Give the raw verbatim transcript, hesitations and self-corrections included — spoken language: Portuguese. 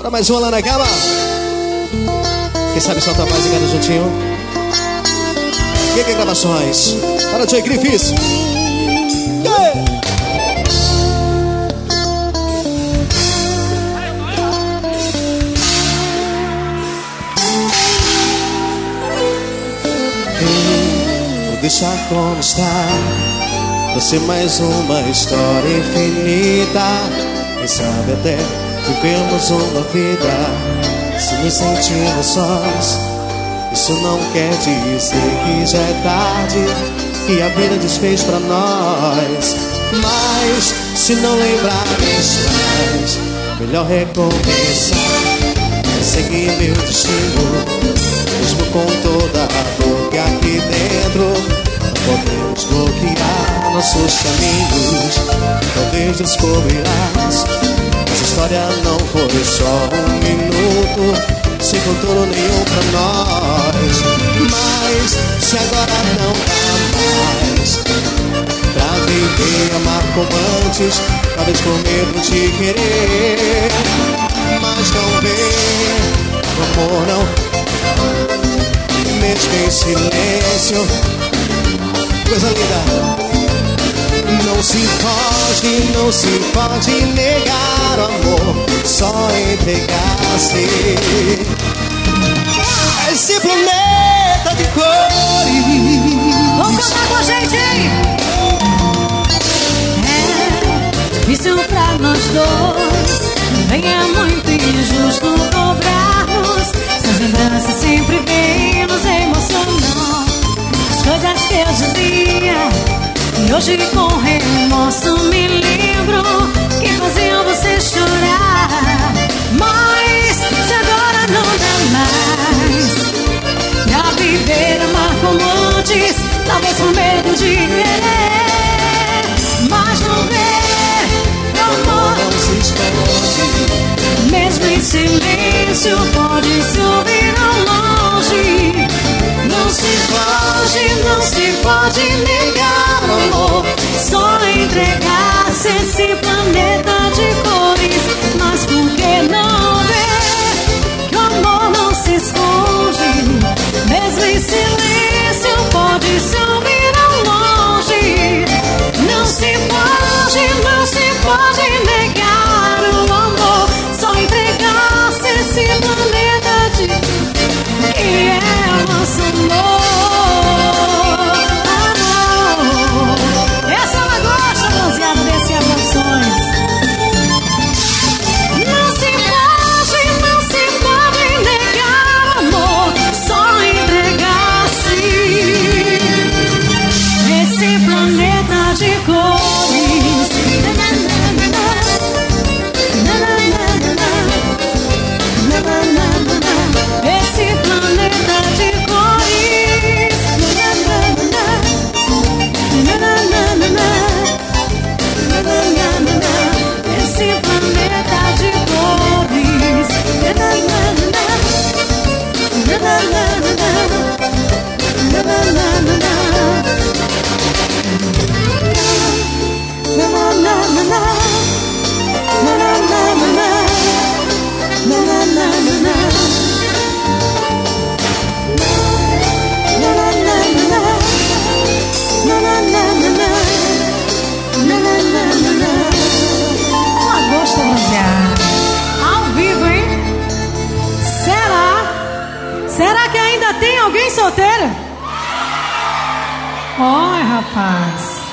Bora mais uma lá na cama. Quem sabe solta a voz e canta juntinho. Quem quer gravações? Bora, Joey Griffiths. Yeah! Vou deixar como está. Você mais uma história infinita. Quem sabe até vivemos uma vida. Se nos sentimos sós, isso não quer dizer que já é tarde, que a vida desfez pra nós. Mas se não lembrares mais, melhor recomeçar. Seguir meu destino, mesmo com toda a dor que aqui dentro. Podemos bloquear nossos caminhos, talvez descobrirás. Essa história não foi só um minuto, sem futuro nenhum pra nós. Mas se agora não dá mais pra viver e amar como antes, talvez com medo de querer, mas não vê o amor não, mesmo em silêncio. Coisa linda. Não se pode, não se pode negar o amor, só entregar-se a esse planeta de cores. Vamos cantar com a gente, hein? É difícil pra nós dois, também é muito injusto cobrarmos. Essas lembranças sempre vêm nos emocionar. As coisas que eu dizia e hoje com remorso me lembro que faziam você chorar. Mas se agora não dá mais pra viver, amar como antes, talvez com medo de querer, mas não vê, meu amor não se esconde. Mesmo em silêncio pode se ouvir ao longe. Não se pode, não se pode negar o amor, só entregar-se esse planeta de cores. Mas por que não ver que o amor não se esconde? Mesmo em silêncio pode se ouvir ao longe. Não se pode, não se pode negar o amor, só entregar-se esse planeta de que é o nosso amor. Essa ela gosta, baseada desse emoções. Não se pode, não se pode negar amor, só entregar-se esse planeta de cores. Esse planeta de cores. Esse planeta de cores. Agosto, rapaziada. Ao vivo, hein? Será? Será que ainda tem alguém solteiro? Oi, rapaz.